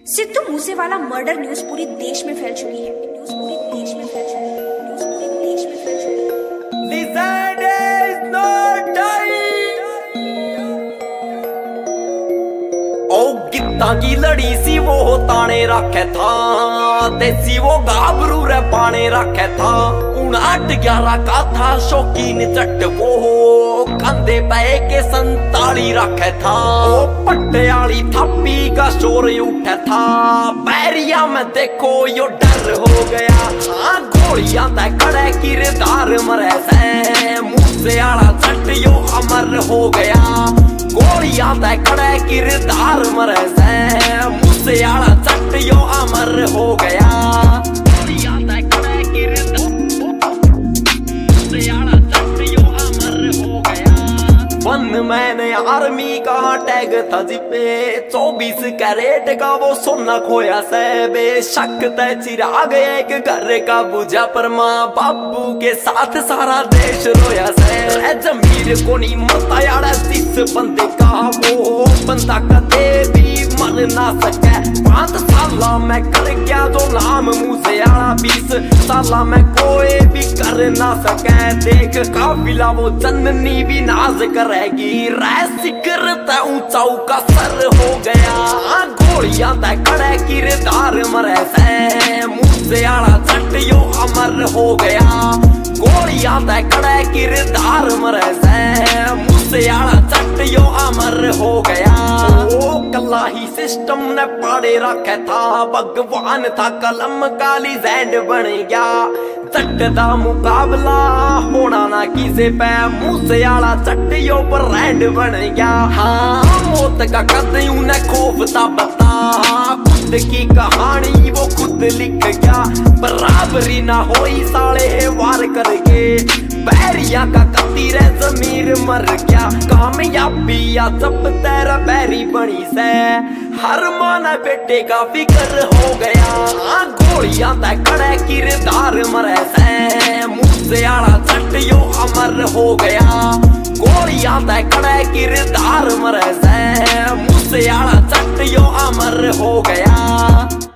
Sidhu Moosewala murder news पूरी देश में फैल चुकी है। न्यूज पूरी देश में फैल चुकी है। न्यूज पूरे देश में फैल चुकी है। Lizard is not dying। ओ गिद्दा की लड़ी सी वो ताने रखे था, देसी वो गाबरू रे पाने रखे था। 8-11 का था शौकीन जट वो, कंधे पे के 47 रखे था। ओ पटियाली थापी का शोर उठा था, बैरिया में देखो यो डर हो गया। हाँ गोलियां तय खड़े किरदार मरे से, मूसेवाला जट यो अमर हो गया। गोलियां तय खड़े किरदार मरे से, मूसेवाला जट यो अमर हो गया। गोलियां तय खड़े किरदार मूसेवाला जट यो अमर हो गया। वन मैन आर्मी का टैग था जिपे, 24 कैरेट का वो सोना खोया से। बेशक तय चिराग एक घर का बुझा, पर माँ बापू के साथ सारा देश रोया से। जमीर को नहीं मता यार जिस बंदे का, वो बंदा कदे भी मर ना सके। 5 साल में कर गया जो नाम मूसेवाला, 20 साल में कोई भी कर ना सके। देख काफिला वो जननी भी नाज करेगी, सिकर तय ऊंचाऊ का सर हो गया। गोलियां तय खड़े किरदार मरे से, मूसेवाला जट यो अमर हो गया। गोलियां तय खड़े किरदार मरे से, मूसेवाला जट यो अमर हो गया। ओ कला ही सिस्टम ने पाड़े रखे था, भगवान था कलम काली जैंड बन गया। जट दा मुकाबला होना ना किसे पे, मूसेवाला जट यो ब्रांड बन गया। हाँ मौत का कद उन्हें खौफ था बता, खुद की कहानी वो खुद लिख गया। बराबरी ना होई साले वार करके, बैरिया का कतीर जमीर मर गया। कामयाबी या जब तेरा बैरी बनी से, हर माना बेटे का फिक्र हो गया। गोलियां तय खड़े किरदार मरे से, मूसेवाला जट यो अमर हो गया। गोलियां तय खड़े किरदार मरे से, मूसेवाला जट यो अमर हो गया।